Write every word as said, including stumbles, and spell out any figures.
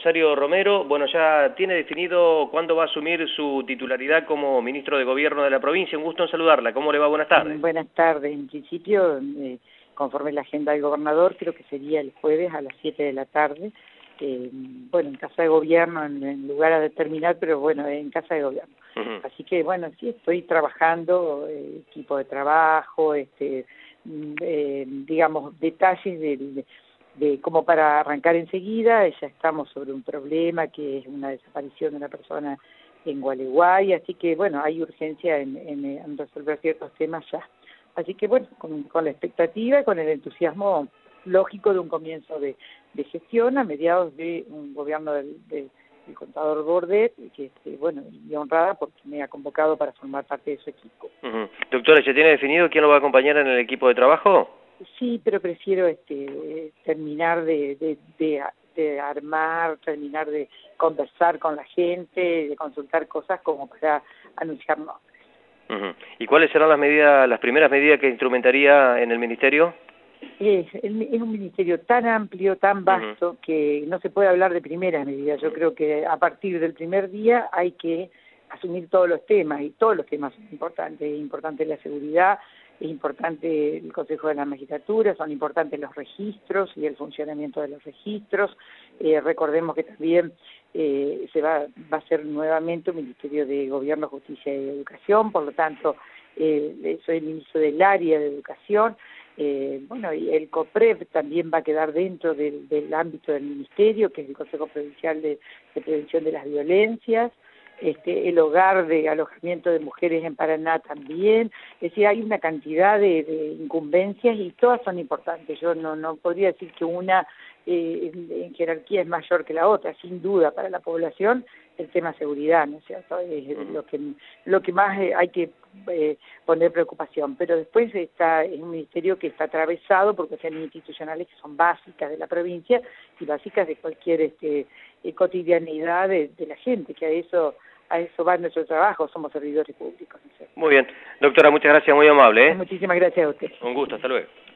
Rosario Romero. Bueno, ya tiene definido cuándo va a asumir su titularidad como ministro de Gobierno de la provincia. Un gusto en saludarla. ¿Cómo le va? Buenas tardes. Buenas tardes. En principio, eh, conforme la agenda del gobernador, creo que sería el jueves a las siete de la tarde. Eh, bueno, en Casa de Gobierno, en, en lugar a determinar, pero bueno, en Casa de Gobierno. Uh-huh. Así que, bueno, sí, estoy trabajando, eh, equipo de trabajo, este, eh, digamos, detalles de, de, de como para arrancar enseguida. Ya estamos sobre un problema que es una desaparición de una persona en Gualeguay, así que, bueno, hay urgencia en, en, en resolver ciertos temas ya. Así que, bueno, con, con la expectativa y con el entusiasmo lógico de un comienzo de, de gestión a mediados de un gobierno del, del, del contador Bordet, que este, bueno, y honrada porque me ha convocado para formar parte de su equipo. Uh-huh. Doctora, ¿ya tiene definido quién lo va a acompañar en el equipo de trabajo? Sí, pero prefiero este terminar de, de, de, de armar, terminar de conversar con la gente, de consultar cosas como para anunciar nombres. Uh-huh. ¿Y cuáles serán las medidas, las primeras medidas que instrumentaría en el ministerio? Es, es un ministerio tan amplio, tan vasto, uh-huh, que no se puede hablar de primeras medidas. Yo creo que a partir del primer día hay que asumir todos los temas, y todos los temas son importantes. Es importante la seguridad, es importante el Consejo de la Magistratura, son importantes los registros y el funcionamiento de los registros. Eh, recordemos que también eh, se va, va a ser nuevamente un Ministerio de Gobierno, Justicia y Educación, por lo tanto, eh, soy el ministro del área de Educación. Eh, bueno, y el COPREV también va a quedar dentro del, del ámbito del ministerio, que es el Consejo Provincial de, de Prevención de las Violencias. Este, el hogar de alojamiento de mujeres en Paraná también. Es decir, hay una cantidad de, de incumbencias y todas son importantes. Yo no, no podría decir que una eh, en, en jerarquía es mayor que la otra. Sin duda, para la población, el tema seguridad, ¿no es cierto? Es lo que, lo que más eh, hay que eh, poner preocupación. Pero después está es un ministerio que está atravesado por cuestiones institucionales que son básicas de la provincia y básicas de cualquier este, eh, cotidianidad de, de la gente, que a eso a eso va nuestro trabajo, somos servidores públicos. ¿No sé? Muy bien. Doctora, muchas gracias, muy amable. ¿eh? Muchísimas gracias a usted. Un gusto, hasta luego.